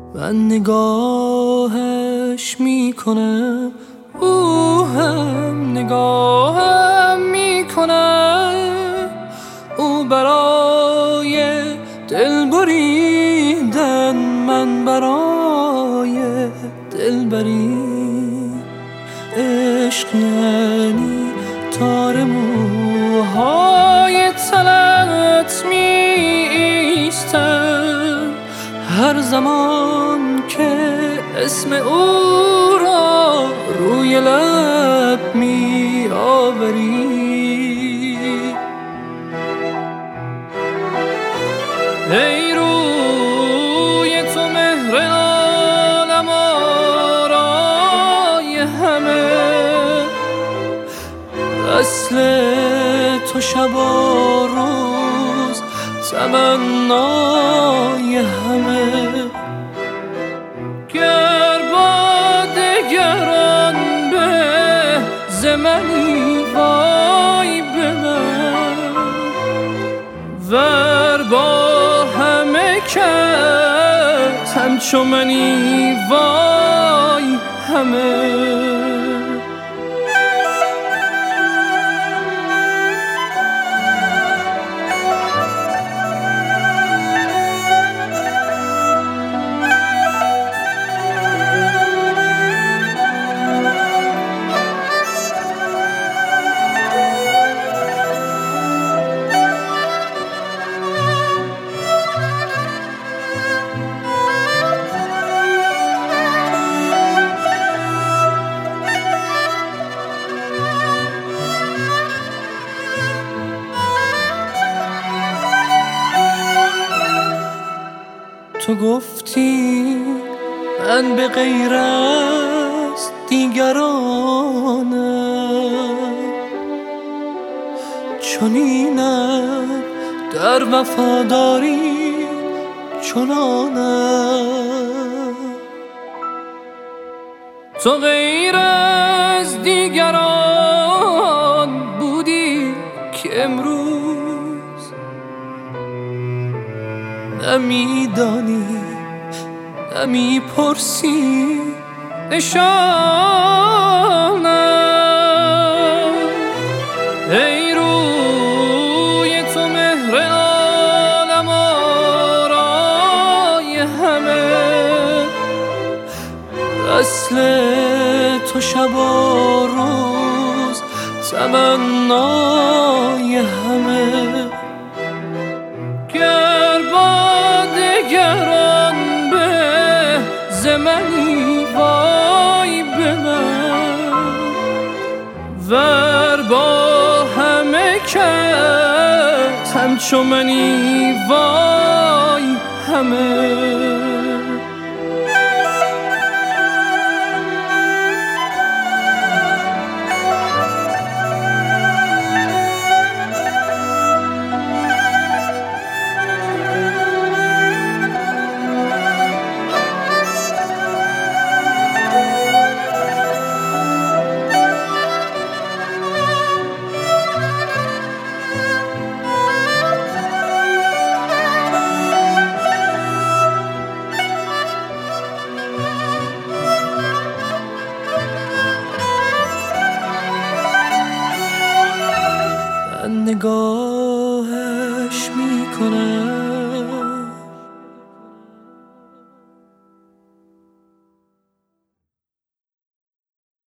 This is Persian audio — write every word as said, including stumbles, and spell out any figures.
من نگاهش میکنم، او هم نگاهم میکنه. او برای دل بریدن، من برای دل برید. عشق یعنی تار موهای تنت میایستم هر زمان که اسم او را روی لب می آوری. ای روی تو مهر عالم آرای همه، اصل تو شب و روز تمنای همه. گر با دگران به زمانی وای به من، ور با همه کس همچو منی وای همه. تو گفتی من به غیر از دیگرانم، چنینم در وفاداری چنانم. تو غیر از دیگران بودی که امروز نمیدانی نمیپرسی نشانم. ای روی تو مهر عالم آرای همه، اصل تو شب و روز تمنای همه. گر با دگران به زمانی وای به من، ور با همه کس همچو منی وای همه.